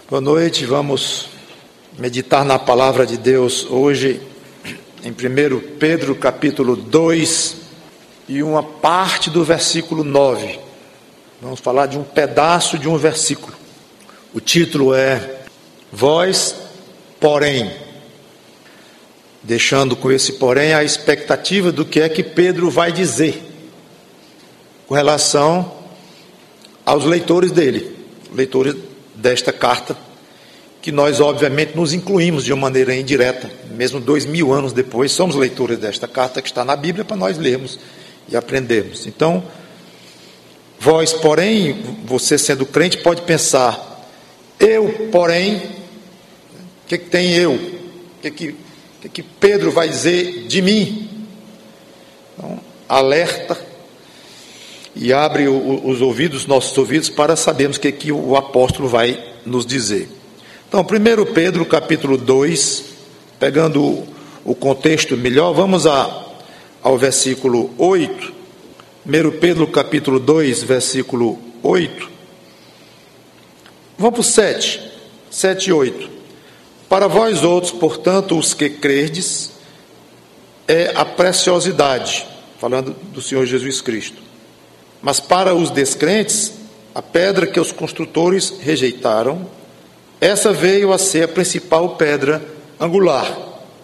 Boa noite, vamos meditar na palavra de Deus hoje em 1 Pedro capítulo 2 e uma parte do versículo 9. Vamos falar de um pedaço de um versículo. O título é Vós, porém, deixando com esse porém a expectativa do que é que Pedro vai dizer com relação aos leitores dele, leitores desta carta, que nós obviamente nos incluímos de uma maneira indireta, mesmo 2000 anos depois, somos leitores desta carta que está na Bíblia para nós lermos e aprendermos. Então, vós, porém, você sendo crente pode pensar, eu, porém, o que tem eu? O que Pedro vai dizer de mim? Então, alerta e abre os ouvidos, nossos ouvidos, para sabermos o que o apóstolo vai nos dizer. Então, 1 Pedro capítulo 2, pegando o contexto melhor, vamos ao versículo 8. 1 Pedro capítulo 2, versículo 8. Vamos para o 7 e 8. Para vós outros, portanto, os que crerdes, é a preciosidade, falando do Senhor Jesus Cristo. Mas para os descrentes, a pedra que os construtores rejeitaram, essa veio a ser a principal pedra angular.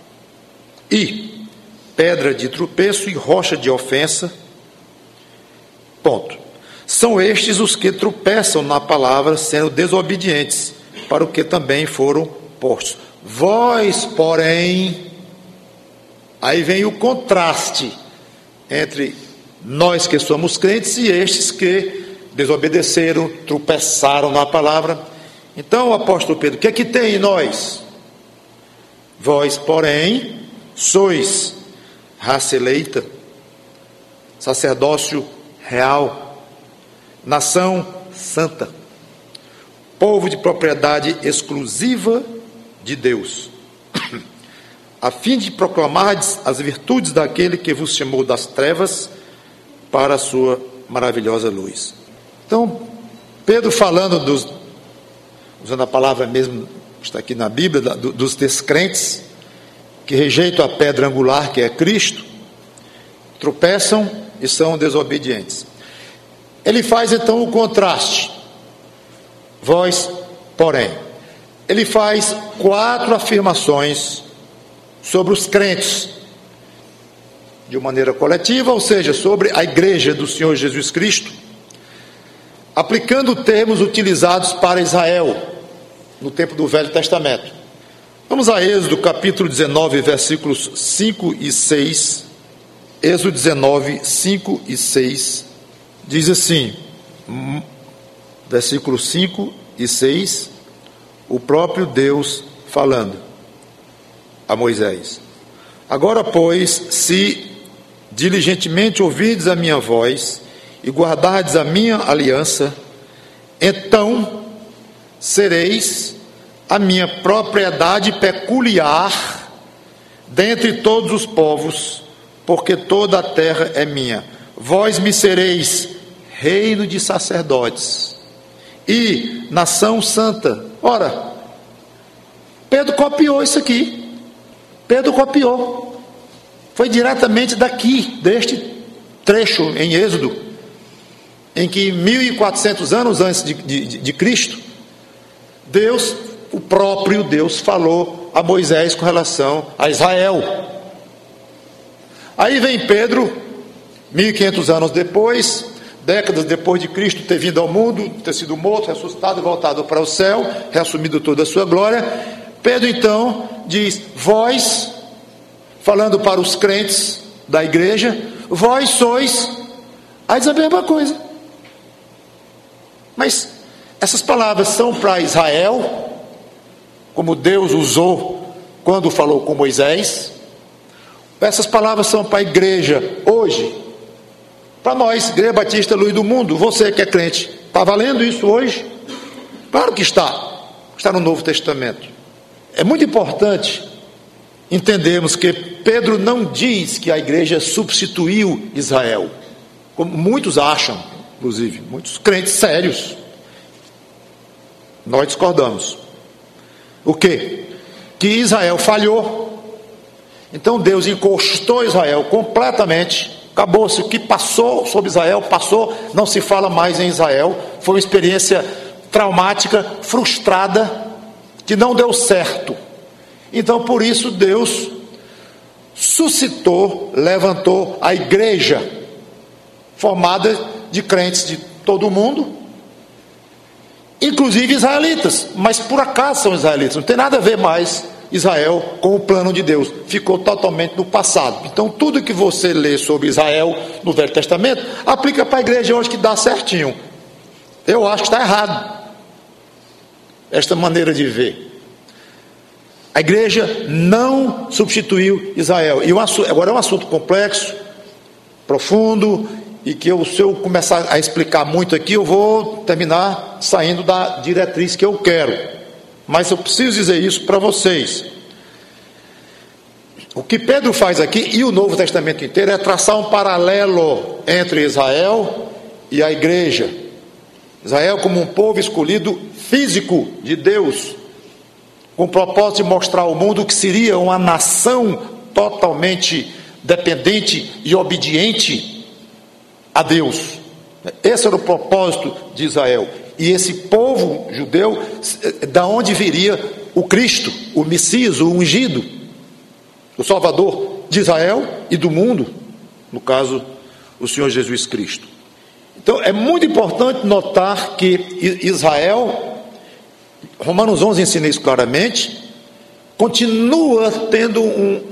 E pedra de tropeço e rocha de ofensa. Ponto. São estes os que tropeçam na palavra, sendo desobedientes, para o que também foram postos. Vós, porém, aí vem o contraste entre nós que somos crentes e estes que desobedeceram, tropeçaram na palavra. Então o apóstolo Pedro, o que é que tem em nós? Vós, porém, sois raça eleita, sacerdócio real, nação santa, povo de propriedade exclusiva de Deus, a fim de proclamar as virtudes daquele que vos chamou das trevas para a sua maravilhosa luz. Então, Pedro falando usando a palavra mesmo, está aqui na Bíblia, dos descrentes, que rejeitam a pedra angular que é Cristo, tropeçam e são desobedientes. Ele faz então o contraste. Vós, porém, ele faz 4 afirmações sobre os crentes, de uma maneira coletiva, ou seja, sobre a igreja do Senhor Jesus Cristo, aplicando termos utilizados para Israel no tempo do Velho Testamento. Vamos a Êxodo capítulo 19, versículos 5 e 6. Êxodo 19, 5 e 6, diz assim, versículos 5 e 6, o próprio Deus falando a Moisés. Agora, pois, se diligentemente ouvirdes a minha voz e guardardes a minha aliança, então sereis a minha propriedade peculiar dentre todos os povos, porque toda a terra é minha. Vós me sereis reino de sacerdotes e nação santa. Ora, Pedro copiou isso aqui. Pedro copiou. Foi diretamente daqui, deste trecho em Êxodo, em que 1400 anos antes de Cristo, Deus, o próprio Deus, falou a Moisés com relação a Israel. Aí vem Pedro, 1500 anos depois, décadas depois de Cristo ter vindo ao mundo, ter sido morto, ressuscitado e voltado para o céu, reassumido toda a sua glória. Pedro então diz, vós, falando para os crentes da igreja, vós sois, aí diz a mesma coisa. Mas essas palavras são para Israel, como Deus usou quando falou com Moisés. Essas palavras são para a igreja hoje, para nós, Igreja Batista Luz do Mundo. Você que é crente, está valendo isso hoje? Claro que está no Novo Testamento. É muito importante entendermos que Pedro não diz que a igreja substituiu Israel, como muitos acham, inclusive, muitos crentes sérios. Nós discordamos. O quê? Que Israel falhou. Então Deus encostou Israel completamente. Acabou-se. O que passou sobre Israel, passou. Não se fala mais em Israel. Foi uma experiência traumática, frustrada, que não deu certo. Então por isso Deus suscitou, levantou a igreja, formada de crentes de todo o mundo, inclusive israelitas. Mas por acaso são israelitas? Não tem nada a ver mais Israel com o plano de Deus. Ficou totalmente no passado. Então tudo que você lê sobre Israel no Velho Testamento aplica para a igreja hoje, que dá certinho. Eu acho que está errado esta maneira de ver. A igreja não substituiu Israel. E agora é um assunto complexo, profundo, e que se eu começar a explicar muito aqui, eu vou terminar saindo da diretriz que eu quero. Mas eu preciso dizer isso para vocês. O que Pedro faz aqui, e o Novo Testamento inteiro, é traçar um paralelo entre Israel e a igreja. Israel como um povo escolhido físico de Deus, com o propósito de mostrar ao mundo que seria uma nação totalmente dependente e obediente a Deus. Esse era o propósito de Israel. E esse povo judeu, da onde viria o Cristo, o Messias, o ungido, o Salvador de Israel e do mundo, no caso, o Senhor Jesus Cristo. Então é muito importante notar que Israel, Romanos 11 ensina isso claramente, continua tendo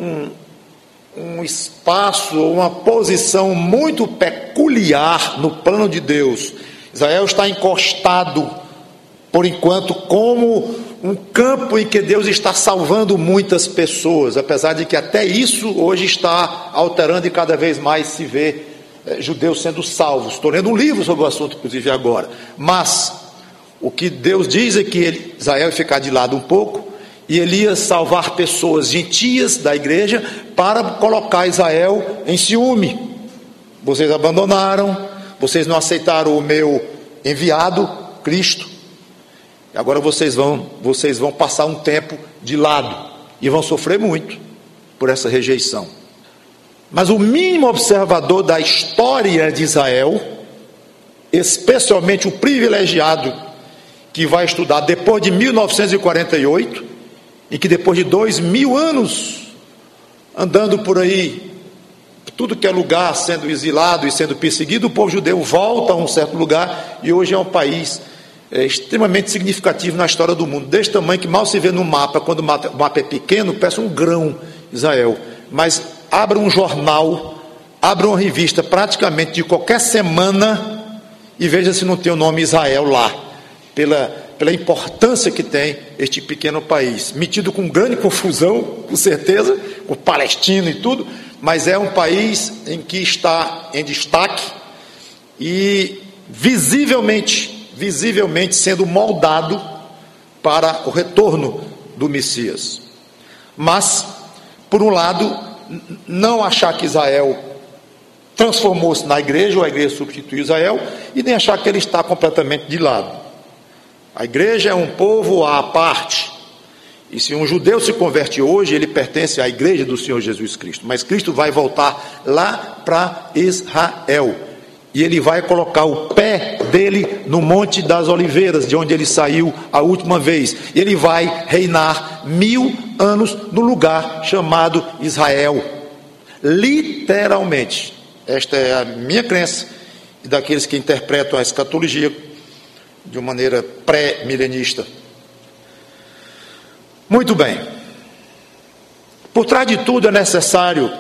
um espaço, uma posição muito peculiar no plano de Deus. Israel está encostado, por enquanto, como um campo em que Deus está salvando muitas pessoas, apesar de que até isso hoje está alterando e cada vez mais se vê judeus sendo salvos. Estou lendo um livro sobre o assunto, inclusive agora. Mas o que Deus diz é que Israel ia ficar de lado um pouco, e ele ia salvar pessoas gentias da igreja para colocar Israel em ciúme. Vocês abandonaram, vocês não aceitaram o meu enviado, Cristo. Agora vocês vão passar um tempo de lado e vão sofrer muito por essa rejeição. Mas o mínimo observador da história de Israel, especialmente o privilegiado que vai estudar depois de 1948, e que depois de 2000 anos andando por aí, tudo que é lugar, sendo exilado e sendo perseguido, o povo judeu volta a um certo lugar, e hoje é um país extremamente significativo na história do mundo, desse tamanho que mal se vê no mapa. Quando o mapa é pequeno, parece um grão, Israel. Mas abra um jornal, abra uma revista praticamente de qualquer semana e veja se não tem o nome Israel lá, pela importância que tem este pequeno país, metido com grande confusão, com certeza, com Palestina e tudo, mas é um país em que está em destaque e visivelmente sendo moldado para o retorno do Messias. Mas, por um lado, não achar que Israel transformou-se na igreja, ou a igreja substituiu Israel, e nem achar que ele está completamente de lado. A igreja é um povo à parte, e se um judeu se converte hoje, ele pertence à igreja do Senhor Jesus Cristo, mas Cristo vai voltar lá para Israel, e ele vai colocar o pé dele no Monte das Oliveiras, de onde ele saiu a última vez, e ele vai reinar 1000 anos no lugar chamado Israel, literalmente. Esta é a minha crença, e daqueles que interpretam a escatologia de uma maneira pré-milenista. Muito bem. Por trás de tudo é necessário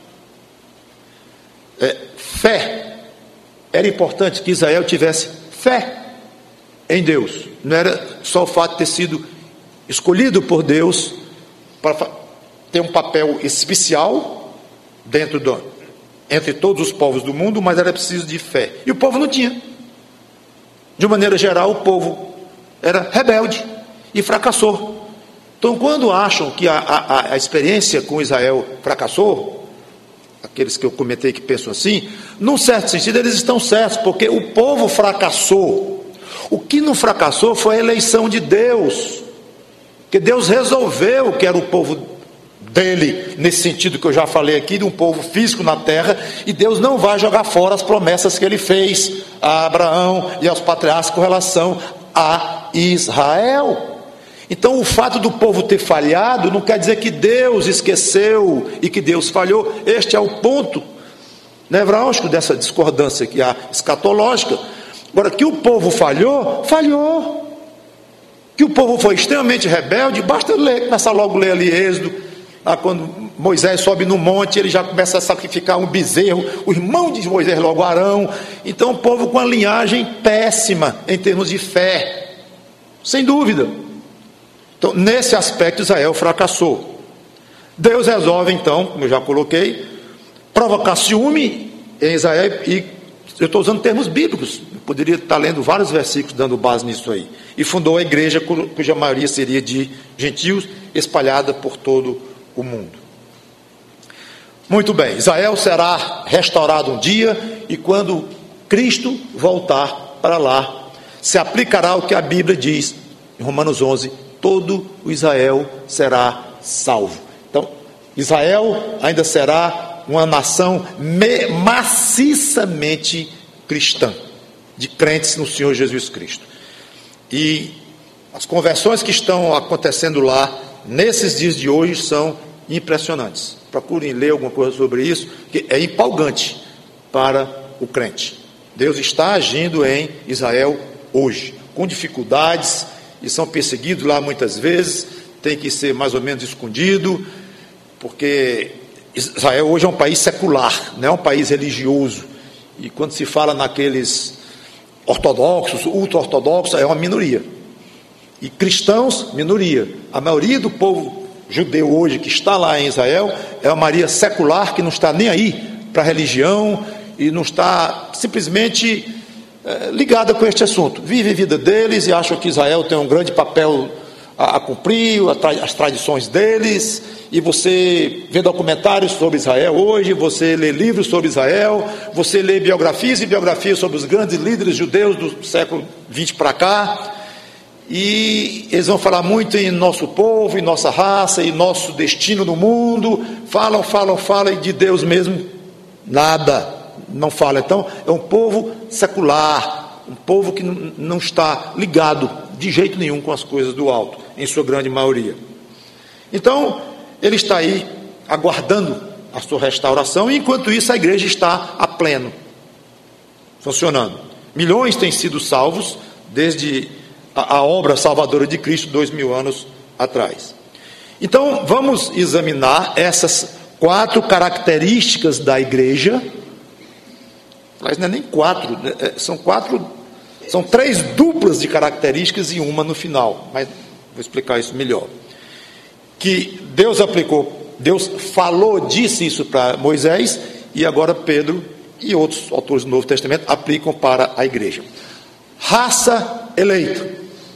fé. Era importante que Israel tivesse fé em Deus. Não era só o fato de ter sido escolhido por Deus para ter um papel especial entre todos os povos do mundo, mas era preciso de fé. E o povo não tinha. De maneira geral, o povo era rebelde e fracassou. Então, quando acham que a experiência com Israel fracassou, aqueles que eu comentei que pensam assim, num certo sentido eles estão certos, porque o povo fracassou. O que não fracassou foi a eleição de Deus. Porque Deus resolveu que era o povo dele, nesse sentido que eu já falei aqui, de um povo físico na terra, e Deus não vai jogar fora as promessas que ele fez a Abraão e aos patriarcas com relação a Israel. Então o fato do povo ter falhado não quer dizer que Deus esqueceu e que Deus falhou. Este é o ponto nevrálgico dessa discordância que há escatológica. Agora, que o povo falhou, falhou. Que o povo foi extremamente rebelde, basta ler, começar logo a ler ali Êxodo, quando Moisés sobe no monte, ele já começa a sacrificar um bezerro, o irmão de Moisés logo, Arão. Então o povo com a linhagem péssima em termos de fé, sem dúvida. Então, nesse aspecto, Israel fracassou. Deus resolve, então, como eu já coloquei, provocar ciúme em Israel, e eu estou usando termos bíblicos, eu poderia estar lendo vários versículos dando base nisso aí, e fundou a igreja, cuja maioria seria de gentios, espalhada por todo o mundo. Muito bem, Israel será restaurado um dia, e quando Cristo voltar para lá, se aplicará o que a Bíblia diz em Romanos 11: todo o Israel será salvo. Então, Israel ainda será uma nação maciçamente cristã, de crentes no Senhor Jesus Cristo. E as conversões que estão acontecendo lá, nesses dias de hoje, são impressionantes. Procurem ler alguma coisa sobre isso, que é empolgante para o crente. Deus está agindo em Israel hoje, com dificuldades, e são perseguidos lá muitas vezes, tem que ser mais ou menos escondido, porque Israel hoje é um país secular, não é um país religioso, e quando se fala naqueles ortodoxos, ultra-ortodoxos, é uma minoria, e cristãos, minoria. A maioria do povo judeu hoje que está lá em Israel é uma maioria secular, que não está nem aí para a religião, e não está simplesmente ligada com este assunto, vive a vida deles e acham que Israel tem um grande papel a cumprir, as tradições deles, e você vê documentários sobre Israel hoje, você lê livros sobre Israel, você lê biografias e biografias sobre os grandes líderes judeus do século XX para cá, e eles vão falar muito em nosso povo, em nossa raça, em nosso destino no mundo, falam, e de Deus mesmo, nada. Não fala. Então é um povo secular, um povo que não está ligado de jeito nenhum com as coisas do alto, em sua grande maioria. Então ele está aí aguardando a sua restauração, e enquanto isso a igreja está a pleno, funcionando. Milhões têm sido salvos desde a obra salvadora de Cristo 2000 anos atrás. Então vamos examinar essas 4 características da igreja. Mas não é nem 4, são 3 duplas de características e uma no final, mas vou explicar isso melhor. Que Deus aplicou, Deus falou, disse isso para Moisés, e agora Pedro e outros autores do Novo Testamento aplicam para a igreja. Raça eleita.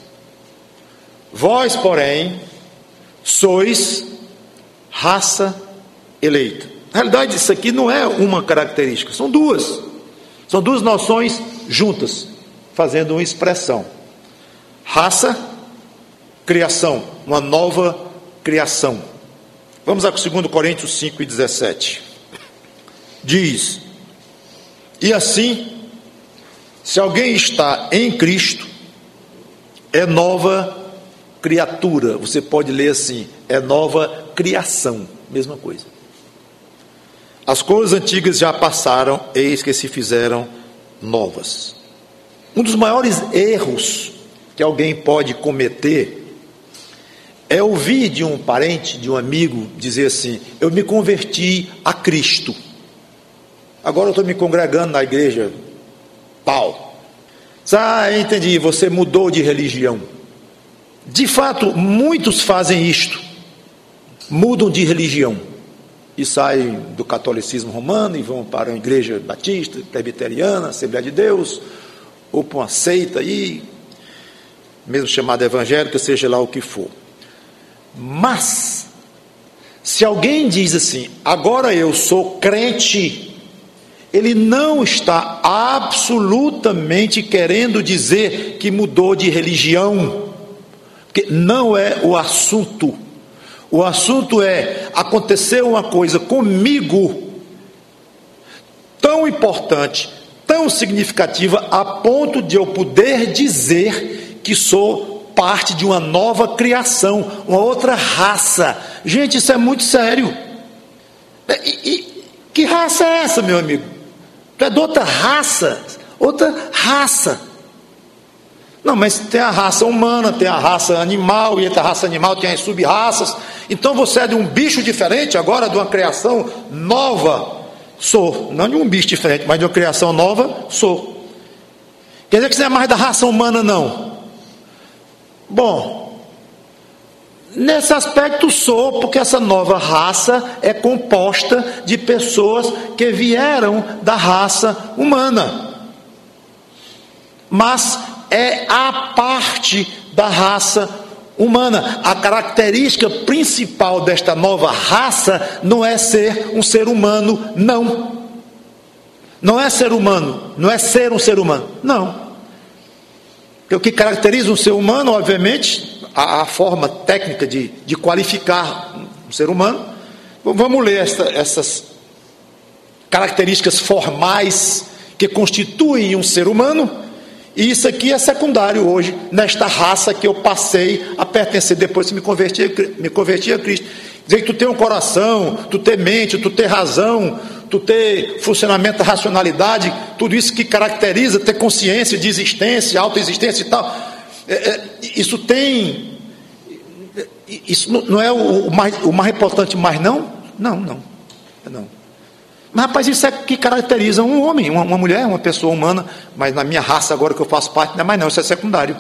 Vós, porém, sois raça eleita. Na realidade, isso aqui não é uma característica, são duas. São duas noções juntas, fazendo uma expressão. Raça, criação, uma nova criação. Vamos a 2 Coríntios 5:17. Diz: e assim, se alguém está em Cristo, é nova criatura. Você pode ler assim, é nova criação, mesma coisa. As coisas antigas já passaram, eis que se fizeram novas. Um dos maiores erros que alguém pode cometer é ouvir de um parente, de um amigo, dizer assim: eu me converti a Cristo, agora eu estou me congregando na igreja tal. Entendi, você mudou de religião. De fato, muitos fazem isto, mudam de religião, e saem do catolicismo romano e vão para uma igreja batista, presbiteriana, Assembleia de Deus, ou para uma seita aí, mesmo chamada evangélica, seja lá o que for. Mas, se alguém diz assim, agora eu sou crente, ele não está absolutamente querendo dizer que mudou de religião, Porque não é o assunto. O assunto é: aconteceu uma coisa comigo tão importante, tão significativa, a ponto de eu poder dizer que sou parte de uma nova criação, uma outra raça. Gente, isso é muito sério. Que raça é essa, meu amigo? Tu é de outra raça? Outra raça. Não, mas tem a raça humana, tem a raça animal, e entre a raça animal tem as sub-raças. Então você é de um bicho diferente agora, de uma criação nova? Sou. Não de um bicho diferente, mas de uma criação nova? Sou. Quer dizer que você não é mais da raça humana, não? Bom, nesse aspecto sou, porque essa nova raça é composta de pessoas que vieram da raça humana. Mas é a parte da raça humana. A característica principal desta nova raça não é ser um ser humano, não. Não é ser humano, não é ser um ser humano, não. Porque o que caracteriza um ser humano, obviamente, a forma técnica de qualificar um ser humano. Vamos ler essas características formais que constituem um ser humano. E isso aqui é secundário hoje, nesta raça que eu passei a pertencer depois que me converti a Cristo. Dizer que tu tem um coração, tu tem mente, tu tem razão, tu tem funcionamento da racionalidade, tudo isso que caracteriza ter consciência de existência, autoexistência e tal. Isso tem... Isso não é o mais importante, mas não. Mas, rapaz, isso é que caracteriza um homem, uma mulher, uma pessoa humana. Mas na minha raça, agora que eu faço parte, não é mais não, isso é secundário.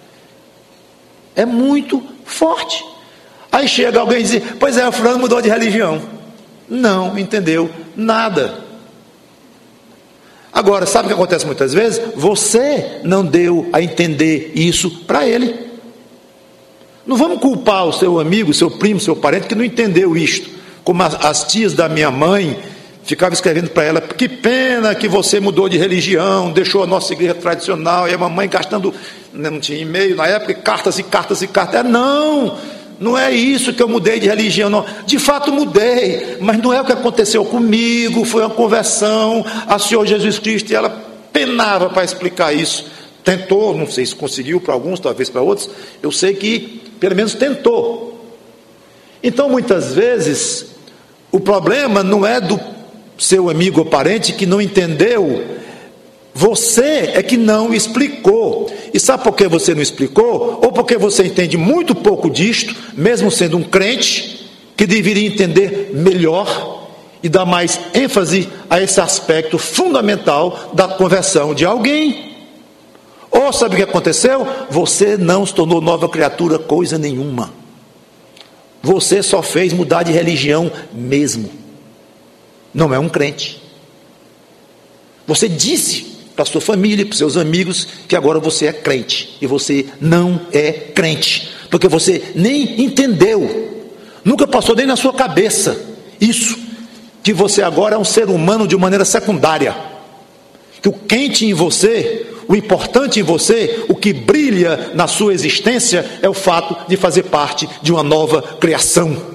É muito forte. Aí chega alguém e diz: pois é, o fulano mudou de religião. Não entendeu nada. Agora, sabe o que acontece muitas vezes? Você não deu a entender isso para ele. Não vamos culpar o seu amigo, seu primo, seu parente que não entendeu isto. Como as tias da minha mãe ficava escrevendo para ela: que pena que você mudou de religião, deixou a nossa igreja tradicional. E a mamãe gastando, não tinha e-mail na época, cartas e cartas e cartas. Não é isso que eu mudei de religião, não. De fato mudei, mas não é o que aconteceu comigo. Foi uma conversão a Senhor Jesus Cristo. E ela penava para explicar isso. Tentou, não sei se conseguiu para alguns, talvez para outros. Eu sei que pelo menos tentou. Então muitas vezes o problema não é do seu amigo ou parente que não entendeu, você é que não explicou. E sabe por que você não explicou? Ou porque você entende muito pouco disto, mesmo sendo um crente, que deveria entender melhor e dar mais ênfase a esse aspecto fundamental da conversão de alguém. Ou sabe o que aconteceu? Você não se tornou nova criatura coisa nenhuma. Você só fez mudar de religião mesmo. Não é um crente. Você disse para sua família, para seus amigos, que agora você é crente. E você não é crente. Porque você nem entendeu. Nunca passou nem na sua cabeça isso. Que você agora é um ser humano de maneira secundária. Que o quente em você, o importante em você, o que brilha na sua existência é o fato de fazer parte de uma nova criação.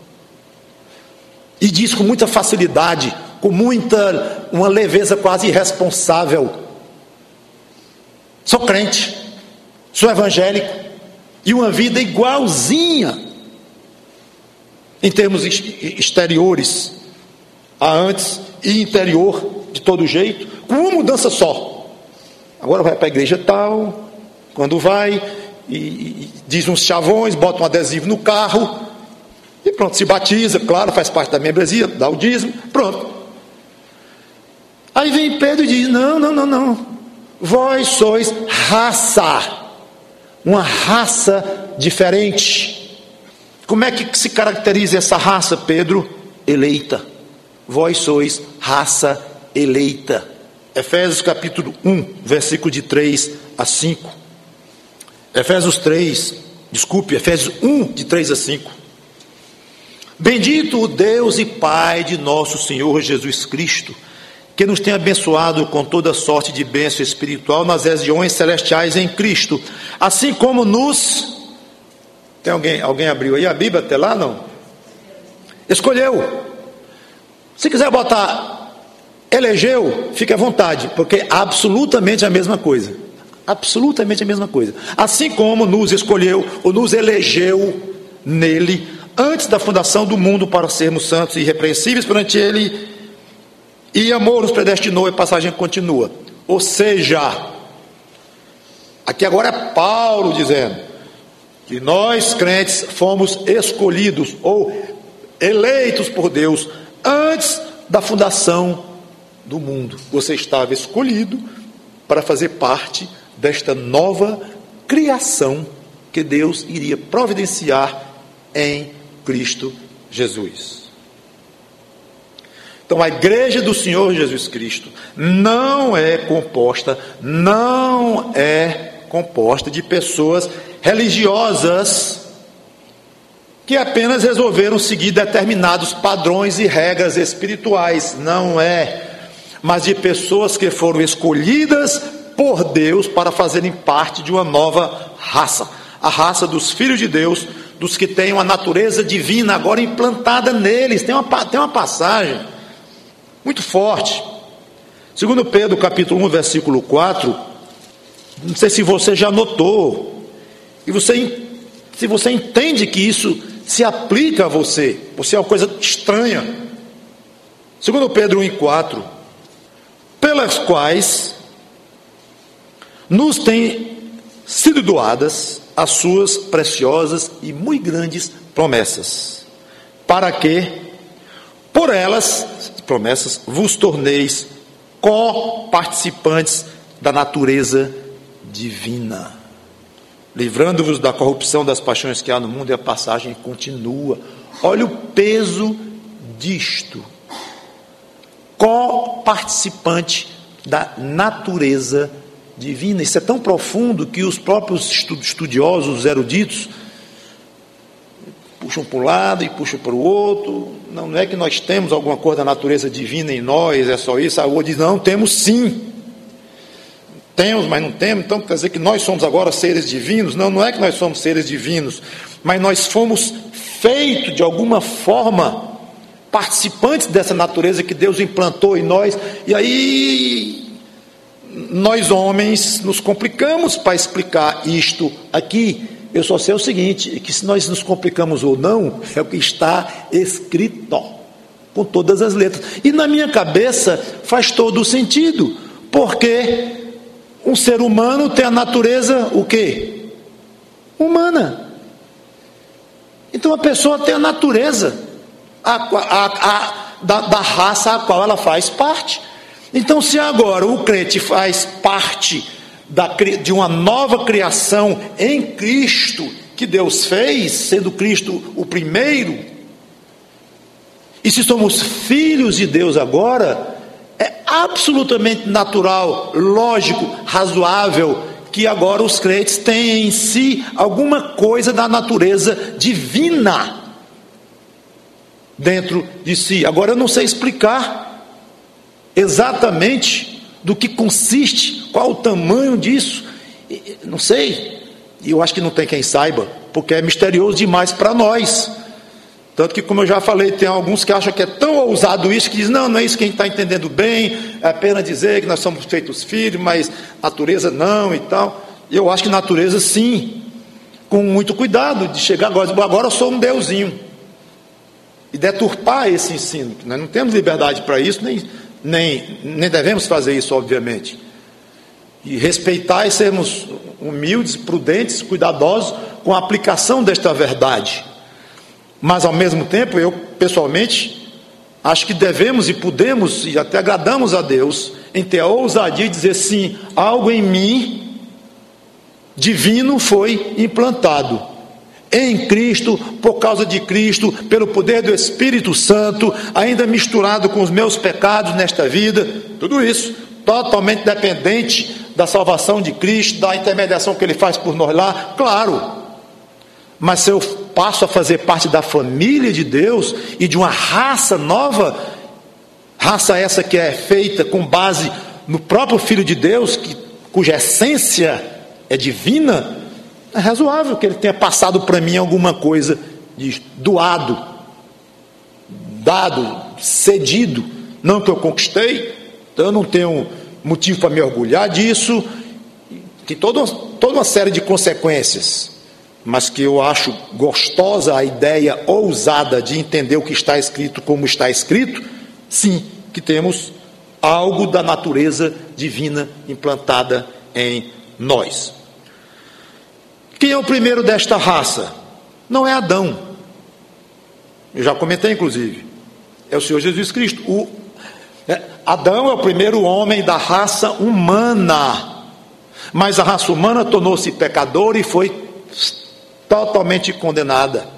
E diz com muita facilidade, com uma leveza quase irresponsável: sou crente, sou evangélico, e uma vida igualzinha em termos exteriores a antes, e interior de todo jeito, com uma mudança só. Agora vai para a igreja tal, quando vai, e diz uns chavões, bota um adesivo no carro, e pronto, se batiza, claro, faz parte da membresia, dá o dízimo, pronto. Aí vem Pedro e diz: não, vós sois raça, uma raça diferente. Como é que se caracteriza essa raça, Pedro? Eleita. Vós sois raça eleita. Efésios capítulo 1, versículo de 3 a 5. Efésios 1, de 3 a 5. Bendito o Deus e Pai de nosso Senhor Jesus Cristo, que nos tem abençoado com toda sorte de bênção espiritual nas regiões celestiais em Cristo, assim como nos Tem alguém abriu aí a Bíblia até lá? Não? Escolheu. Se quiser botar elegeu, fique à vontade, porque é absolutamente a mesma coisa. Absolutamente a mesma coisa. Assim como nos escolheu, ou nos elegeu nele, antes da fundação do mundo, para sermos santos e irrepreensíveis perante ele, e amor nos predestinou, e a passagem continua. Ou seja, aqui agora é Paulo dizendo que nós crentes fomos escolhidos ou eleitos por Deus antes da fundação do mundo. Você estava escolhido para fazer parte desta nova criação que Deus iria providenciar em Cristo Jesus. Então a igreja do Senhor Jesus Cristo não é composta de pessoas religiosas que apenas resolveram seguir determinados padrões e regras espirituais. Não é. Mas de pessoas que foram escolhidas por Deus para fazerem parte de uma nova raça. A raça dos filhos de Deus, dos que têm uma natureza divina agora implantada neles. Tem uma passagem muito forte. 2 Pedro capítulo 1, versículo 4. Não sei se você já notou. E se você entende que isso se aplica a você. Você é uma coisa estranha. 2 Pedro 1,4. Pelas quais nos têm sido doadas as suas preciosas e muito grandes promessas, para que, por elas, promessas, vos torneis co-participantes da natureza divina, livrando-vos da corrupção das paixões que há no mundo. E a passagem continua. Olha o peso disto. Co-participante da natureza divina. Isso é tão profundo que os próprios estudiosos, os eruditos, puxam para um lado e puxam para o outro. Não é que nós temos alguma coisa da natureza divina em nós, é só isso. A outra diz, não, temos sim. Temos, mas não temos, então quer dizer que nós somos agora seres divinos? Não é que nós somos seres divinos, mas nós fomos feitos de alguma forma participantes dessa natureza que Deus implantou em nós. E aí nós homens nos complicamos para explicar isto aqui. Eu só sei o seguinte, que se nós nos complicamos ou não, é o que está escrito, com todas as letras. E na minha cabeça faz todo o sentido, porque um ser humano tem a natureza, o quê? Humana. Então a pessoa tem a natureza da raça a qual ela faz parte. Então, se agora o crente faz parte de uma nova criação em Cristo, que Deus fez, sendo Cristo o primeiro, e se somos filhos de Deus agora, é absolutamente natural, lógico, razoável, que agora os crentes têm em si alguma coisa da natureza divina dentro de si. Agora eu não sei explicar exatamente do que consiste, qual o tamanho disso, não sei, e eu acho que não tem quem saiba, porque é misterioso demais para nós. Tanto que, como eu já falei, tem alguns que acham que é tão ousado isso, que dizem, não é isso que a gente está entendendo bem, é apenas dizer que nós somos feitos filhos, mas natureza não e tal. Eu acho que natureza sim, com muito cuidado de chegar agora eu sou um deusinho, e deturpar esse ensino. Nós não temos liberdade para isso, nem devemos fazer isso, obviamente. E respeitar e sermos humildes, prudentes, cuidadosos com a aplicação desta verdade. Mas ao mesmo tempo, eu pessoalmente acho que devemos e podemos, e até agradamos a Deus, em ter a ousadia de dizer sim, algo em mim divino foi implantado em Cristo, por causa de Cristo, pelo poder do Espírito Santo, ainda misturado com os meus pecados nesta vida. Tudo isso totalmente dependente da salvação de Cristo, da intermediação que Ele faz por nós lá, claro. Mas se eu passo a fazer parte da família de Deus e de uma raça nova, raça essa que é feita com base no próprio Filho de Deus, cuja essência é divina, É razoável que ele tenha passado para mim alguma coisa de doado, dado, cedido. Não que eu conquistei, então eu não tenho motivo para me orgulhar disso. Tem toda uma série de consequências, mas que eu acho gostosa a ideia ousada de entender o que está escrito como está escrito. Sim, que temos algo da natureza divina implantada em nós. Quem é o primeiro desta raça? Não é Adão. Eu já comentei, inclusive. É o Senhor Jesus Cristo. Adão é o primeiro homem da raça humana. Mas a raça humana tornou-se pecadora e foi totalmente condenada.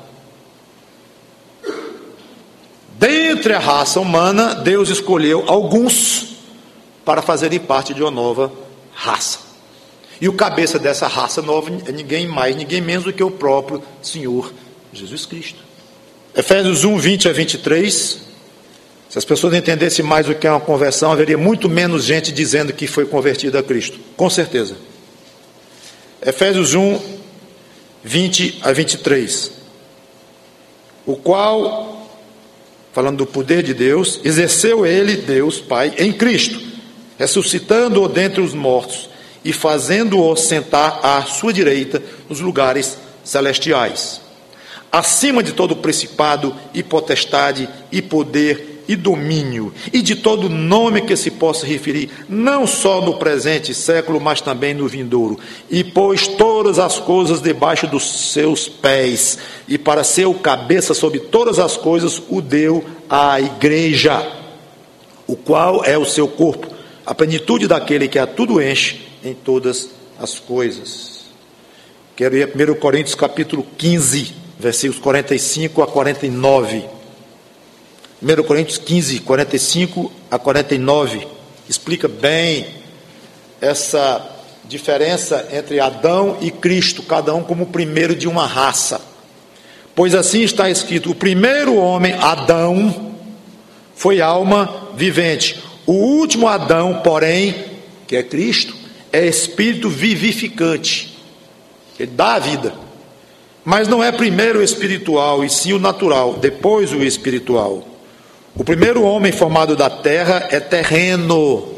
Dentre a raça humana, Deus escolheu alguns para fazerem parte de uma nova raça. E o cabeça dessa raça nova é ninguém mais, ninguém menos do que o próprio Senhor Jesus Cristo. Efésios 1, 20 a 23. Se as pessoas entendessem mais o que é uma conversão, haveria muito menos gente dizendo que foi convertida a Cristo. Com certeza. Efésios 1, 20 a 23. O qual, falando do poder de Deus, exerceu ele, Deus Pai, em Cristo, ressuscitando-o dentre os mortos e fazendo-o sentar à sua direita nos lugares celestiais, acima de todo principado e potestade e poder e domínio, e de todo nome que se possa referir, não só no presente século, mas também no vindouro, e pôs todas as coisas debaixo dos seus pés, e para ser o cabeça sobre todas as coisas, o deu à igreja, o qual é o seu corpo, a plenitude daquele que a tudo enche em todas as coisas. Quero ir a 1 Coríntios capítulo 15, versículos 45 a 49. 1 Coríntios 15, 45 a 49, explica bem essa diferença entre Adão e Cristo, cada um como o primeiro de uma raça. Pois assim está escrito: o primeiro homem, Adão, foi alma vivente. O último Adão, porém, que é Cristo, é espírito vivificante. Ele dá a vida. Mas não é primeiro o espiritual, e sim o natural, depois o espiritual. O primeiro homem formado da terra é terreno.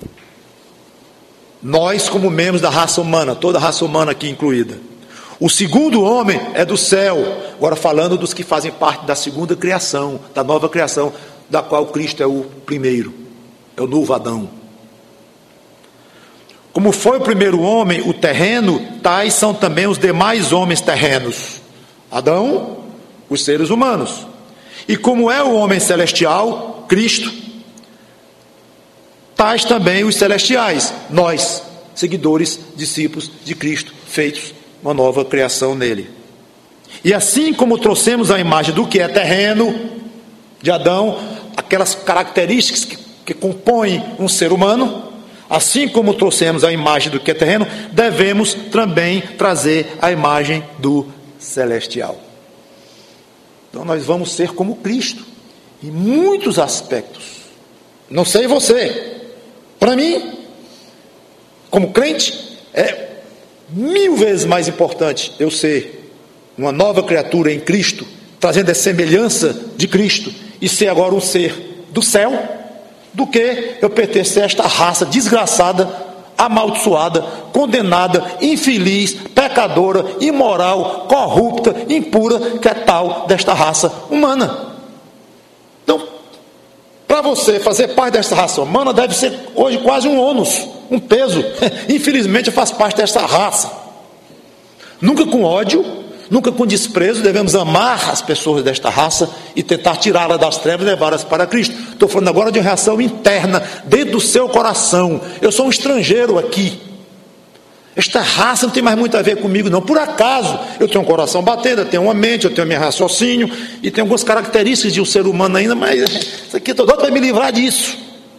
Nós, como membros da raça humana, toda a raça humana aqui incluída. O segundo homem é do céu. Agora falando dos que fazem parte da segunda criação, da nova criação, da qual Cristo é o primeiro, é o novo Adão. Como foi o primeiro homem, o terreno, tais são também os demais homens terrenos. Adão, os seres humanos. E como é o homem celestial, Cristo, tais também os celestiais, nós, seguidores, discípulos de Cristo, feitos uma nova criação nele. E assim como trouxemos a imagem do que é terreno, de Adão, aquelas características que compõem um ser humano, assim como trouxemos a imagem do que é terreno, devemos também trazer a imagem do celestial. Então nós vamos ser como Cristo, em muitos aspectos. Não sei você, para mim, como crente, é 1000 vezes mais importante eu ser uma nova criatura em Cristo, trazendo a semelhança de Cristo, e ser agora um ser do céu, do que eu pertencer a esta raça desgraçada, amaldiçoada, condenada, infeliz, pecadora, imoral, corrupta, impura, que é tal desta raça humana. Então, para você fazer parte desta raça humana, deve ser hoje quase um ônus, um peso. Infelizmente eu faço parte desta raça. Nunca com ódio, nunca com desprezo, devemos amar as pessoas desta raça e tentar tirá-las das trevas e levá-las para Cristo. Estou falando agora de uma reação interna, dentro do seu coração. Eu sou um estrangeiro aqui. Esta raça não tem mais muito a ver comigo, não. Por acaso, eu tenho um coração batendo, eu tenho uma mente, eu tenho meu raciocínio, e tenho algumas características de um ser humano ainda, mas isso aqui estou doido para me livrar disso.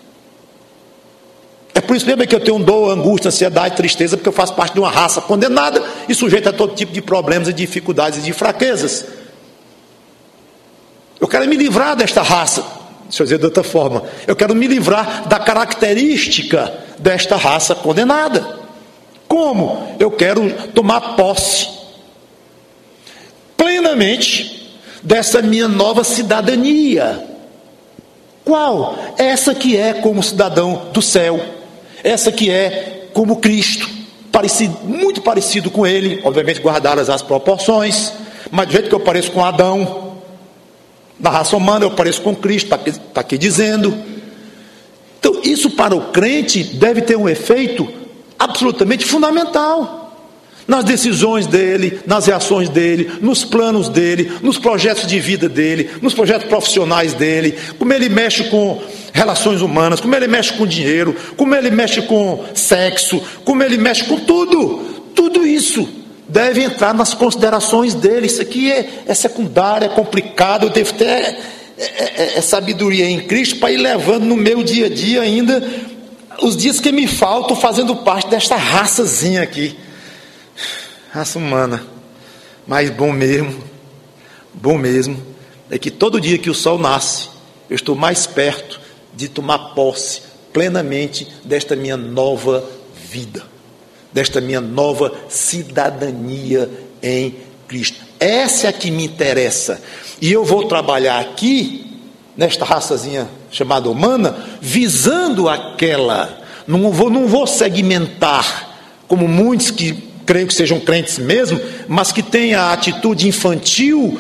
É por isso mesmo que eu tenho dor, angústia, ansiedade, tristeza, porque eu faço parte de uma raça condenada e sujeita a todo tipo de problemas e dificuldades e de fraquezas. Eu quero me livrar desta raça, deixa eu dizer de outra forma, eu quero me livrar da característica desta raça condenada. Como? Eu quero tomar posse plenamente dessa minha nova cidadania. Qual? Essa que é como cidadão do céu, essa que é como Cristo, muito parecido com Ele, obviamente guardadas as proporções, mas do jeito que eu pareço com Adão, na raça humana eu pareço com Cristo, está aqui dizendo. Então isso para o crente deve ter um efeito absolutamente fundamental nas decisões dele, nas reações dele, nos planos dele, nos projetos de vida dele, nos projetos profissionais dele, como ele mexe com relações humanas, como ele mexe com dinheiro, como ele mexe com sexo, como ele mexe com tudo isso deve entrar nas considerações dele. Isso aqui é secundário, é complicado, eu devo ter sabedoria em Cristo para ir levando no meu dia a dia ainda os dias que me faltam, fazendo parte desta raçazinha aqui, raça humana. Mas bom mesmo é que todo dia que o sol nasce, eu estou mais perto de tomar posse plenamente desta minha nova vida, desta minha nova cidadania em Cristo. Essa é a que me interessa. E eu vou trabalhar aqui, nesta raçazinha chamada humana, visando aquela. Não vou segmentar, como muitos que creio que sejam crentes mesmo, mas que têm a atitude infantil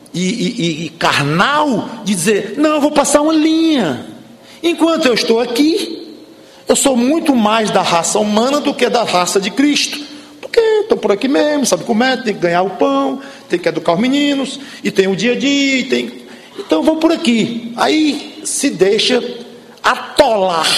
e carnal de dizer, não, eu vou passar uma linha. Enquanto eu estou aqui, eu sou muito mais da raça humana do que da raça de Cristo. Porque estou por aqui mesmo, sabe como é? Tem que ganhar o pão, tem que educar os meninos, e tem o dia a dia, então vou por aqui. Aí se deixa atolar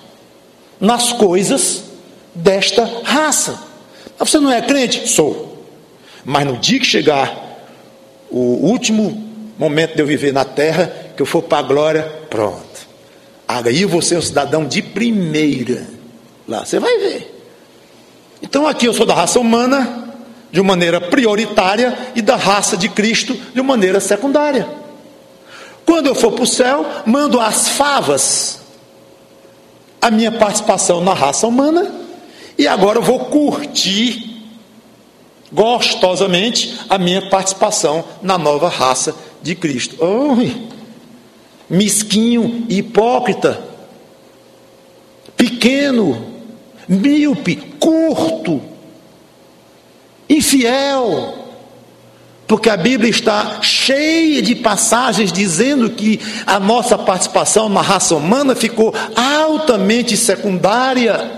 nas coisas desta raça. Você não é crente? Sou. Mas no dia que chegar o último momento de eu viver na terra, que eu for para a glória, pronto. Aí eu vou ser um cidadão de primeira. Lá você vai ver. Então aqui eu sou da raça humana de uma maneira prioritária e da raça de Cristo de uma maneira secundária. Quando eu for para o céu, mando às favas a minha participação na raça humana, e agora eu vou curtir gostosamente a minha participação na nova raça de Cristo. Mesquinho, hipócrita, pequeno, míope, curto, infiel, porque a Bíblia está cheia de passagens dizendo que a nossa participação na raça humana ficou altamente secundária.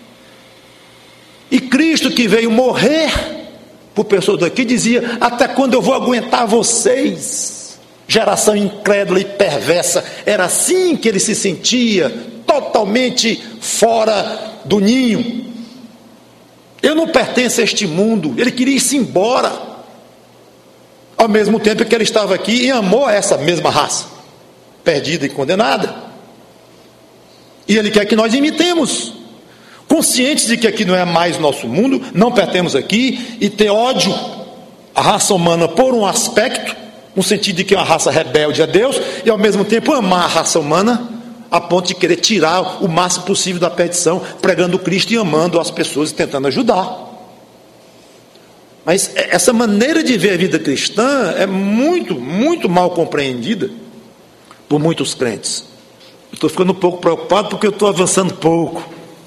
E Cristo, que veio morrer por pessoas daqui, dizia, até quando eu vou aguentar vocês? Geração incrédula e perversa. Era assim que ele se sentia, totalmente fora do ninho. Eu não pertenço a este mundo. Ele queria ir-se embora, ao mesmo tempo que ele estava aqui e amou essa mesma raça, perdida e condenada. E ele quer que nós imitemos, conscientes de que aqui não é mais nosso mundo, não pertencemos aqui, e ter ódio à raça humana por um aspecto, no sentido de que é uma raça rebelde a Deus, e ao mesmo tempo amar a raça humana a ponto de querer tirar o máximo possível da perdição, pregando Cristo e amando as pessoas e tentando ajudar. Mas essa maneira de ver a vida cristã é muito, muito mal compreendida por muitos crentes. Eu estou ficando um pouco preocupado porque eu estou avançando pouco.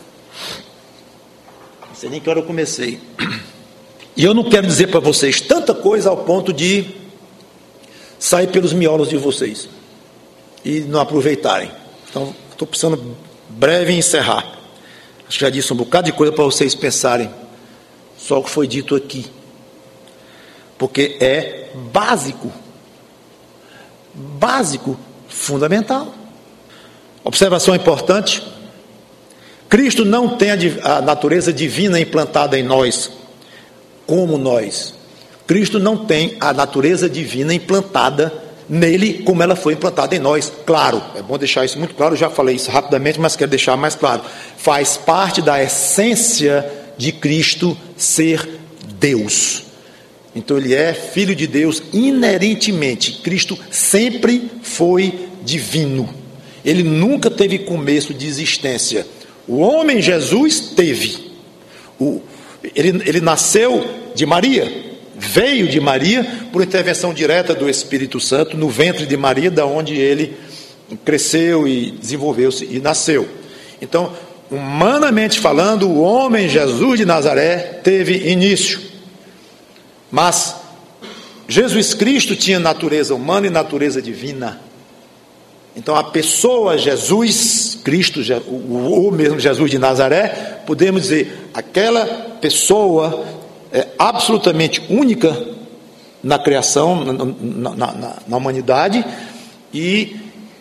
Não sei nem que hora eu comecei. E eu não quero dizer para vocês tanta coisa ao ponto de sair pelos miolos de vocês e não aproveitarem. Então, estou precisando breve encerrar. Acho que já disse um bocado de coisa para vocês pensarem só o que foi dito aqui, porque é básico, fundamental. Observação importante: Cristo não tem a natureza divina implantada em nós, como nós. Cristo não tem a natureza divina implantada nele, como ela foi implantada em nós. Claro, é bom deixar isso muito claro, eu já falei isso rapidamente, mas quero deixar mais claro. Faz parte da essência de Cristo ser Deus. Então ele é filho de Deus inerentemente. Cristo sempre foi divino. Ele nunca teve começo de existência. O homem Jesus teve. Ele nasceu de Maria, veio de Maria por intervenção direta do Espírito Santo no ventre de Maria, da onde ele cresceu e desenvolveu-se e nasceu. Então, humanamente falando, o homem Jesus de Nazaré teve início, mas Jesus Cristo tinha natureza humana e natureza divina. Então a pessoa Jesus Cristo, o mesmo Jesus de Nazaré, podemos dizer, aquela pessoa é absolutamente única na criação, na humanidade, e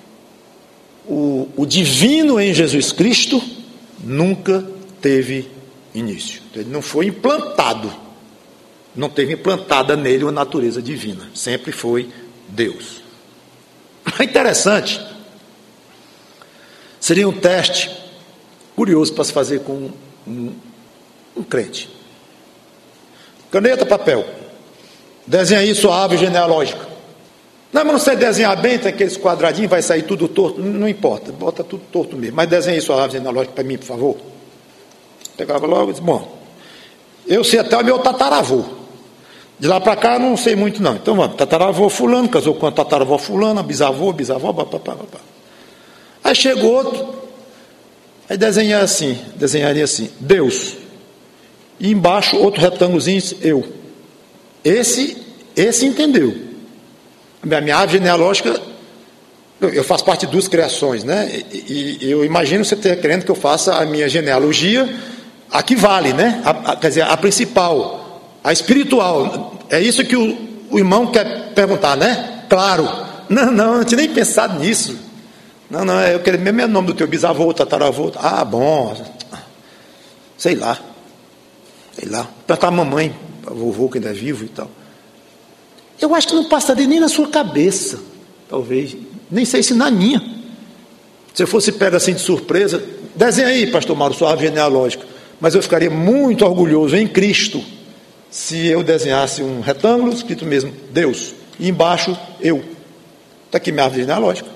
o divino em Jesus Cristo nunca teve início. Ele não foi implantado, não teve implantada nele uma natureza divina, sempre foi Deus. É interessante, seria um teste curioso para se fazer com um crente. Caneta, papel, desenha aí sua árvore genealógica. Não, mas não sei desenhar bem, tem aqueles quadradinhos, vai sair tudo torto. Não importa, bota tudo torto mesmo, mas desenha aí sua árvore genealógica para mim, por favor. Pegava logo e disse, bom, eu sei até o meu tataravô. De lá para cá eu não sei muito não. Então vamos, tataravô fulano, casou com a tataravó fulana, bisavô, papapá. Aí chegou outro, aí desenharia assim, Deus. E embaixo outro retângulozinho, eu. Esse entendeu. Minha árvore genealógica, eu faço parte de 2 criações, né? E eu imagino você ter querendo que eu faça a minha genealogia, a que vale, né? Quer dizer, a principal. A espiritual, é isso que o irmão quer perguntar, né? Claro. Não tinha nem pensado nisso. Não, eu quero mesmo o nome do teu bisavô, tataravô. Ah, bom. Sei lá. Perguntar a mamãe, a vovô que ainda é vivo e tal. Eu acho que não passaria nem na sua cabeça, talvez. Nem sei se na minha. Se eu fosse pego assim de surpresa, desenha aí, pastor Mauro, sua árvore genealógica. Mas eu ficaria muito orgulhoso em Cristo se eu desenhasse um retângulo, escrito mesmo, Deus, e embaixo, eu. Está aqui minha árvore genealógica.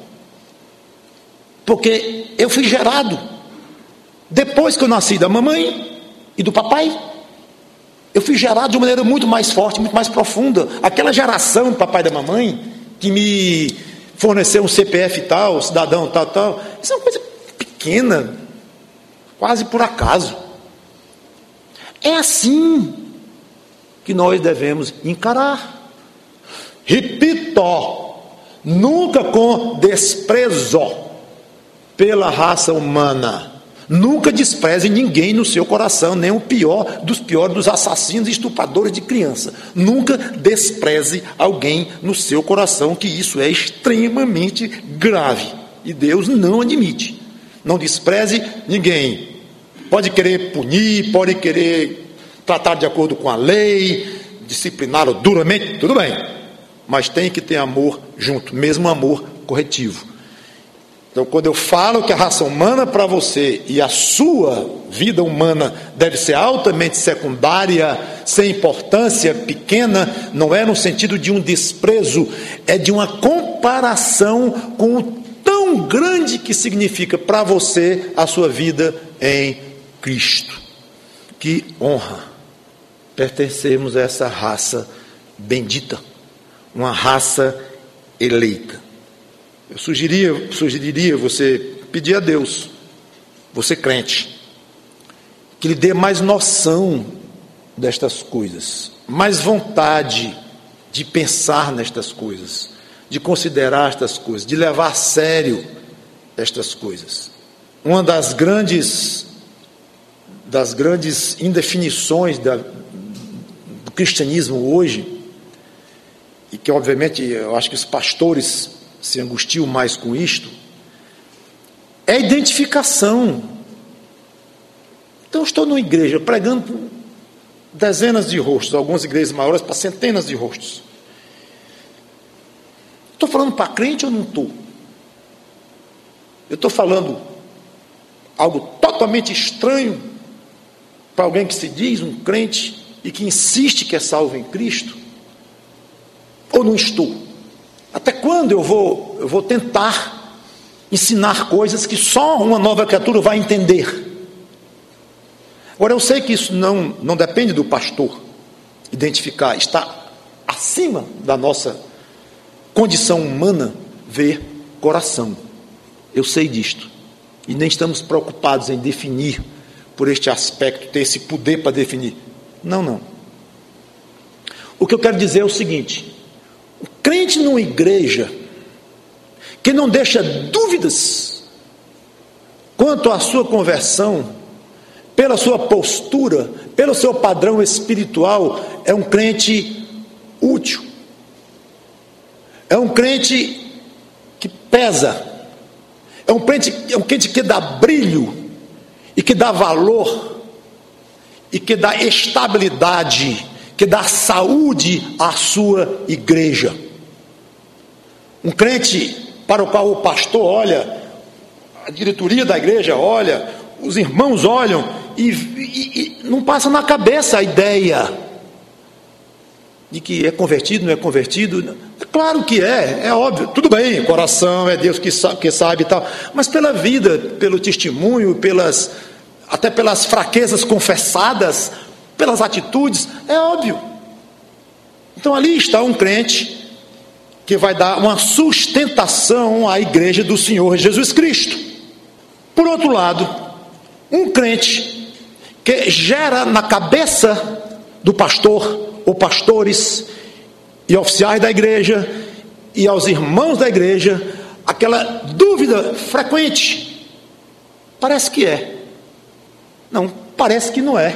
Porque eu fui gerado depois que eu nasci da mamãe e do papai. Eu fui gerado de uma maneira muito mais forte, muito mais profunda. Aquela geração do papai e da mamãe, que me forneceu um CPF tal, cidadão tal, isso é uma coisa pequena, quase por acaso. É assim que nós devemos encarar. Repito, nunca com desprezo pela raça humana. Nunca despreze ninguém no seu coração, nem o pior dos assassinos e estupradores de criança. Nunca despreze alguém no seu coração, que isso é extremamente grave. E Deus não admite. Não despreze ninguém. Pode querer punir, pode querer tratar de acordo com a lei, discipliná-lo duramente, tudo bem, mas tem que ter amor junto, mesmo amor corretivo. Então, quando eu falo que a raça humana para você e a sua vida humana deve ser altamente secundária, sem importância, pequena, não é no sentido de um desprezo, é de uma comparação com o tão grande que significa para você a sua vida em Cristo. Que honra pertencermos a essa raça bendita, uma raça eleita. Eu sugeriria você pedir a Deus, você crente, que lhe dê mais noção destas coisas, mais vontade de pensar nestas coisas, de considerar estas coisas, de levar a sério estas coisas. Uma das grandes indefinições do cristianismo hoje, e que obviamente eu acho que os pastores se angustiam mais com isto, é a identificação. Então eu estou numa igreja pregando dezenas de rostos, algumas igrejas maiores para centenas de rostos. Estou falando para crente ou não estou? Eu estou falando algo totalmente estranho para alguém que se diz um crente e que insiste que é salvo em Cristo? Ou não estou? Até quando eu vou tentar ensinar coisas que só uma nova criatura vai entender? Agora, eu sei que isso não depende do pastor identificar, está acima da nossa condição humana ver coração. Eu sei disto. E nem estamos preocupados em definir por este aspecto, ter esse poder para definir. Não. O que eu quero dizer é o seguinte: o crente numa igreja que não deixa dúvidas quanto à sua conversão, pela sua postura, pelo seu padrão espiritual, é um crente útil. É um crente que pesa. É um crente que dá brilho e que dá valor e que dá estabilidade, que dá saúde à sua igreja. Um crente para o qual o pastor olha, a diretoria da igreja olha, os irmãos olham e não passa na cabeça a ideia de que é convertido, não é convertido. É claro que é óbvio, tudo bem, coração é Deus que sabe e tal, mas pela vida, pelo testemunho, até pelas fraquezas confessadas, pelas atitudes, é óbvio. Então ali está um crente que vai dar uma sustentação à igreja do Senhor Jesus Cristo. Por outro lado, um crente que gera na cabeça do pastor ou pastores e oficiais da igreja e aos irmãos da igreja aquela dúvida frequente: parece que é, não, parece que não é,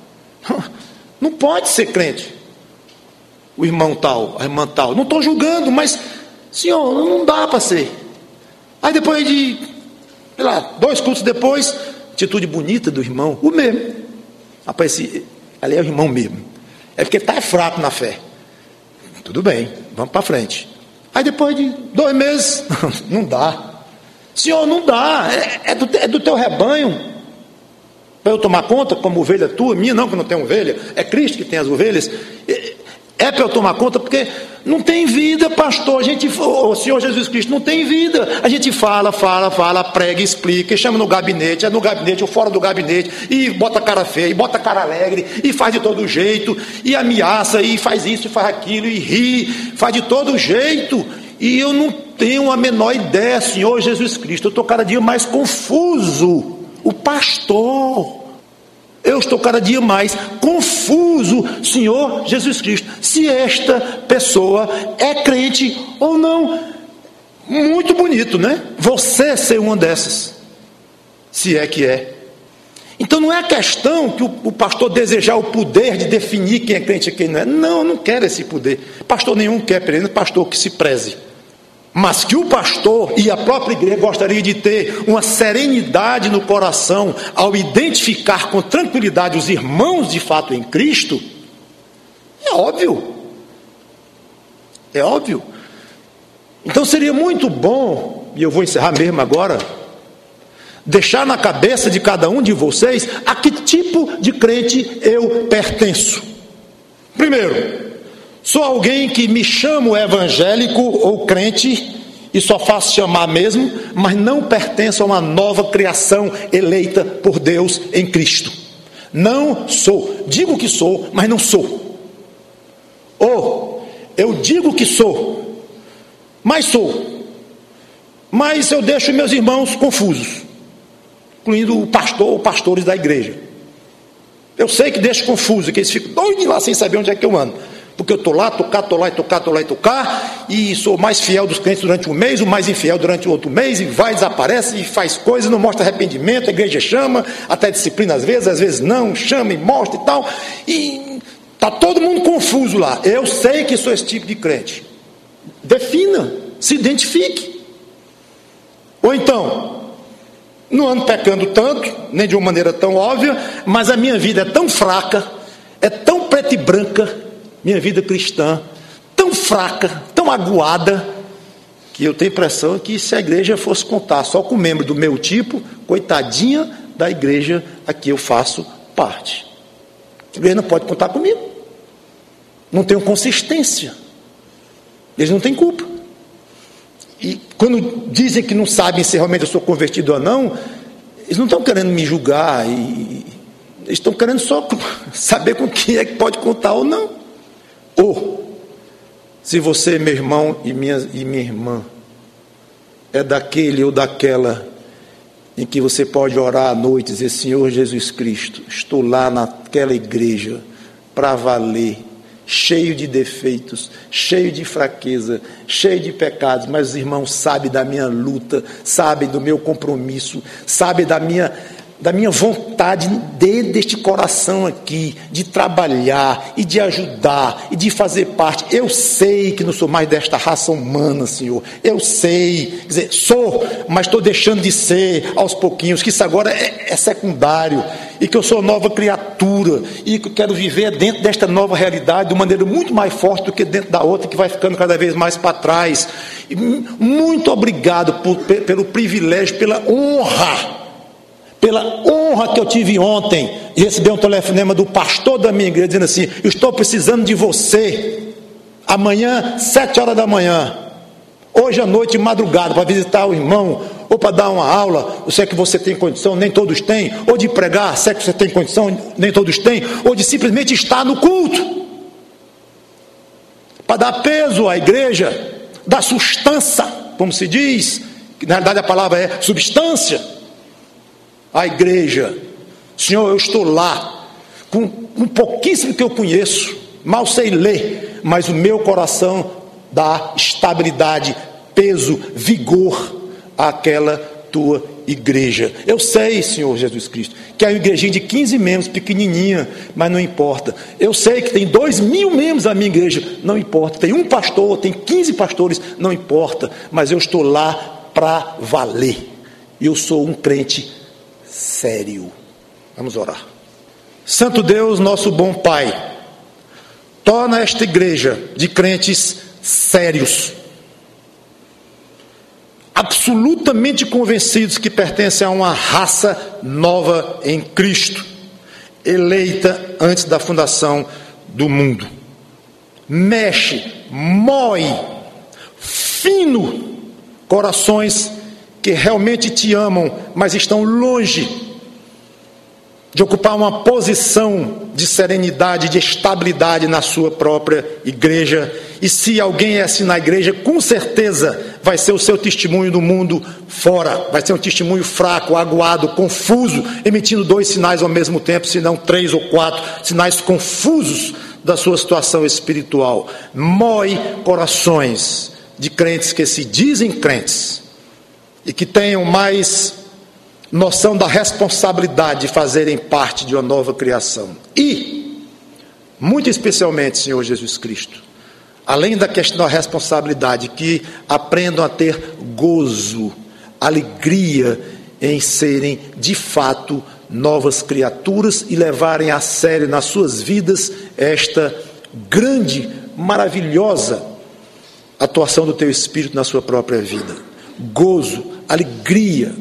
não pode ser crente o irmão tal, a irmã tal. Não estou julgando, mas senhor, não dá para ser. Aí depois de, sei lá, 2 cultos depois, atitude bonita do irmão, o mesmo. Rapaz, ali é o irmão mesmo. É porque está fraco na fé. Tudo bem, vamos para frente. Aí depois de 2 meses, não dá. Senhor, não dá. É do teu rebanho. Para eu tomar conta como ovelha tua, minha não, que não tem ovelha. É Cristo que tem as ovelhas. É para eu tomar conta, porque não tem vida, pastor. O Senhor Jesus Cristo não tem vida. A gente fala, prega, explica, chama no gabinete, é no gabinete ou fora do gabinete, e bota cara feia, e bota cara alegre, e faz de todo jeito, e ameaça, e faz isso, e faz aquilo, e ri, faz de todo jeito. E eu não tenho a menor ideia, Senhor Jesus Cristo. Eu estou cada dia mais confuso. O pastor. Eu estou cada dia mais confuso, Senhor Jesus Cristo, se esta pessoa é crente ou não. Muito bonito, né? Você ser uma dessas, se é que é. Então não é questão que o pastor desejar o poder de definir quem é crente e quem não é. Não, eu não quero esse poder. Pastor nenhum quer, pastor que se preze. Mas que o pastor e a própria igreja gostaria de ter uma serenidade no coração ao identificar com tranquilidade os irmãos de fato em Cristo, é óbvio. É óbvio. Então seria muito bom, e eu vou encerrar mesmo agora, deixar na cabeça de cada um de vocês a que tipo de crente eu pertenço. Primeiro, sou alguém que me chamo evangélico ou crente e só faço chamar mesmo, mas não pertenço a uma nova criação eleita por Deus em Cristo. Não sou. Digo que sou, mas não sou. Ou eu digo que sou, mas sou. Mas eu deixo meus irmãos confusos, incluindo o pastor ou pastores da igreja. Eu sei que deixo confuso, que eles ficam doidos lá sem saber onde é que eu ando. Porque eu estou lá, tocar, e sou mais fiel dos crentes durante um mês, o mais infiel durante o outro mês, e vai, desaparece, e faz coisas, não mostra arrependimento, a igreja chama, até disciplina às vezes não, chama e mostra e tal, e está todo mundo confuso lá. Eu sei que sou esse tipo de crente. Defina, se identifique. Ou então, não ando pecando tanto, nem de uma maneira tão óbvia, mas a minha vida é tão fraca, é tão preta e branca, minha vida cristã, tão fraca, tão aguada, que eu tenho a impressão que se a igreja fosse contar só com membro do meu tipo, coitadinha da igreja a que eu faço parte. A igreja não pode contar comigo. Não tenho consistência. Eles não têm culpa. E quando dizem que não sabem se realmente eu sou convertido ou não, eles não estão querendo me julgar. Eles estão querendo só saber com quem é que pode contar ou não. Ou, se você, meu irmão e minha irmã, é daquele ou daquela em que você pode orar à noite e dizer: Senhor Jesus Cristo, estou lá naquela igreja para valer, cheio de defeitos, cheio de fraqueza, cheio de pecados, mas os irmãos sabem da minha luta, sabem do meu compromisso, sabem da minha vontade dentro deste coração aqui, de trabalhar e de ajudar e de fazer parte. Eu sei que não sou mais desta raça humana, Senhor, eu sei, quer dizer, sou, mas estou deixando de ser aos pouquinhos, que isso agora é secundário, e que eu sou nova criatura, e que eu quero viver dentro desta nova realidade de uma maneira muito mais forte do que dentro da outra, que vai ficando cada vez mais para trás. E muito obrigado pelo privilégio, pela honra que eu tive ontem, e recebi um telefonema do pastor da minha igreja, dizendo assim: eu estou precisando de você, amanhã, 7 horas da manhã, hoje à noite, madrugada, para visitar o irmão, ou para dar uma aula, se é que você tem condição, nem todos têm, ou de pregar, se é que você tem condição, nem todos têm, ou de simplesmente estar no culto, para dar peso à igreja, dar sustância, como se diz, que na realidade a palavra é substância, a igreja. Senhor, eu estou lá com um pouquíssimo que eu conheço, mal sei ler, mas o meu coração dá estabilidade, peso, vigor àquela tua igreja. Eu sei, Senhor Jesus Cristo, que é uma igrejinha de 15 membros, pequenininha, mas não importa. Eu sei que tem 2.000 membros a minha igreja, não importa. Tem um pastor, tem 15 pastores, não importa, mas eu estou lá para valer. Eu sou um crente sério. Vamos orar. Santo Deus, nosso bom Pai, torna esta igreja de crentes sérios, absolutamente convencidos que pertencem a uma raça nova em Cristo, eleita antes da fundação do mundo. Mexe, mói, fino corações que realmente te amam, mas estão longe de ocupar uma posição de serenidade, de estabilidade na sua própria igreja. E se alguém é assim na igreja, com certeza vai ser o seu testemunho do mundo fora, vai ser um testemunho fraco, aguado, confuso, emitindo 2 sinais ao mesmo tempo, se não 3 ou 4 sinais confusos da sua situação espiritual. Mói corações de crentes que se dizem crentes e que tenham mais noção da responsabilidade de fazerem parte de uma nova criação. E, muito especialmente, Senhor Jesus Cristo, além da questão da responsabilidade, que aprendam a ter gozo, alegria em serem de fato novas criaturas e levarem a sério nas suas vidas esta grande, maravilhosa atuação do Teu Espírito na sua própria vida. Gozo, alegria.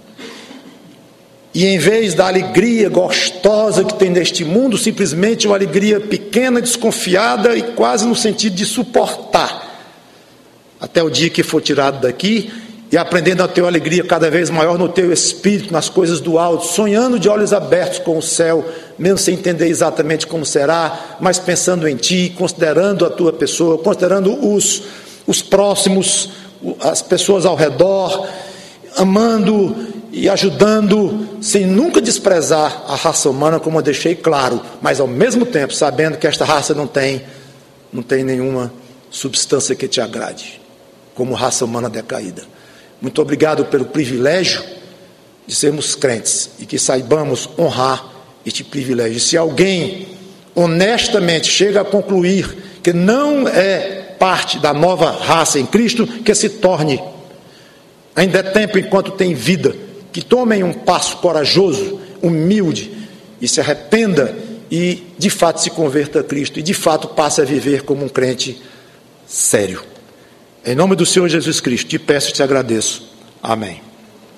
E em vez da alegria gostosa que tem neste mundo, simplesmente uma alegria pequena, desconfiada e quase no sentido de suportar, até o dia que for tirado daqui, e aprendendo a ter uma alegria cada vez maior no teu espírito, nas coisas do alto, sonhando de olhos abertos com o céu, mesmo sem entender exatamente como será, mas pensando em ti, considerando a tua pessoa, considerando os próximos, as pessoas ao redor, amando e ajudando, sem nunca desprezar a raça humana, como eu deixei claro, mas ao mesmo tempo sabendo que esta raça não tem nenhuma substância que te agrade, como raça humana decaída. Muito obrigado pelo privilégio de sermos crentes e que saibamos honrar este privilégio. Se alguém honestamente chega a concluir que não é parte da nova raça em Cristo, que se torne, ainda é tempo enquanto tem vida, que tomem um passo corajoso, humilde, e se arrependa e de fato se converta a Cristo e de fato passe a viver como um crente sério. Em nome do Senhor Jesus Cristo, te peço e te agradeço. Amém.